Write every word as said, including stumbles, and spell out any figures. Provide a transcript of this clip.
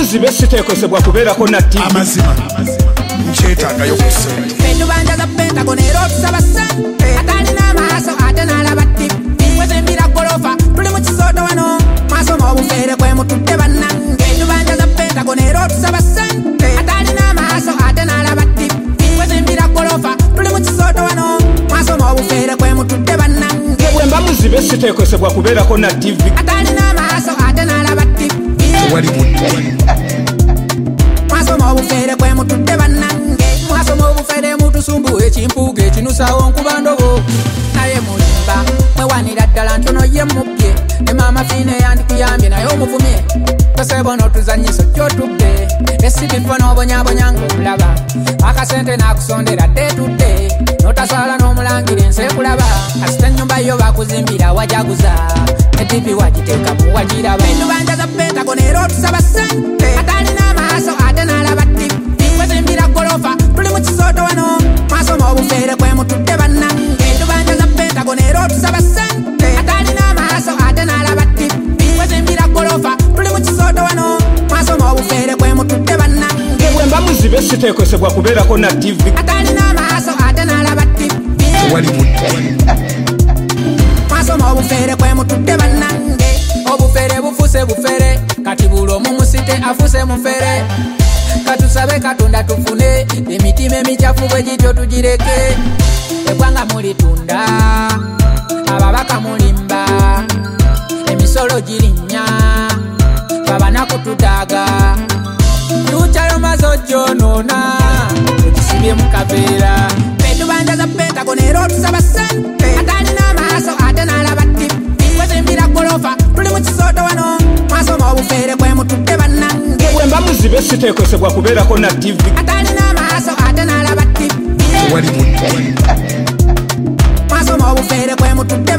muzibe siteekosebwa kubeerako na T V amazima nkyetaaga kusente Pendubanja za Pentagon ero tusaba ssente atalina amaaso ate n'alaba T V wezimbira golofa tuli mu kisoto wano maaso m'obufeere kwe mutudde bannange Pendubanja za Pentagon ero tusaba ssente atalina amaaso ate n'alaba T V wezimbira golofa tuli mu kisoto wano maaso m'obufeere kwe mutudde bannange bwe mba muzibe siteekosebwa kubeerako na T V atalina amaaso ate n'alaba T V wali budde maaso m'obufeere kwe mutudde bannange maaso m'obufeere mutusumbu ekimpuuga ekinusawo nkuba ndobo naye mulimba mwewanira ddala ntono ye mubbye ne maama fiine yandikuyambye naye omuvumye tosebo n'otuzanyiso kyotudde esibifo n'obonyabonya ng'olaba akasente n'akusondera ddetudde n'otaswala n'omulangira ensi ekulaba kasita ennyumba yo bakuzimbira wajaguza ne tivi wagiteeka mu wagiraba endubanja za Pentagon ero tusaba ssente atalina amaaso ate n'alaba T V wezimbira golofa tuli mu kisoto wano maaso m'obufeere kwe mutudde bannange endubanja za Pentagon ero tusaba ssente atalina amaaso ate n'alaba T V wezimbira golofa tuli mu kisoto wano maaso m'obufeere kwe mutudde bannange bwe mba muzibe siteekosebwa kubeerako na T V atalina amaaso ate n'alaba T V wali budde maaso m'obufeere kwe mutudde bannange obufeere bufuse bufere kati buli omu musite afuse mufere katusabe Katonda tufune emitima emikyafu bwe gityo tugireke eggwanga mulitunda ababaka mulimba emisolo girinnya babanaku tutaaga yukyalo mazojjonoona ekisibye mu kaveera Pendubanja za Pentagon ero tusaba ssente atalina amaaso ate n'alaba T V wezimbira golofa tuli mu kisoto wano maaso m'obufeere kwe mutudde bannange bwe mba muzibe siteekosebwa kubeerako na T V atalina amaaso ate n'alaba T V wali budde maaso m'obufeere kwe mutudde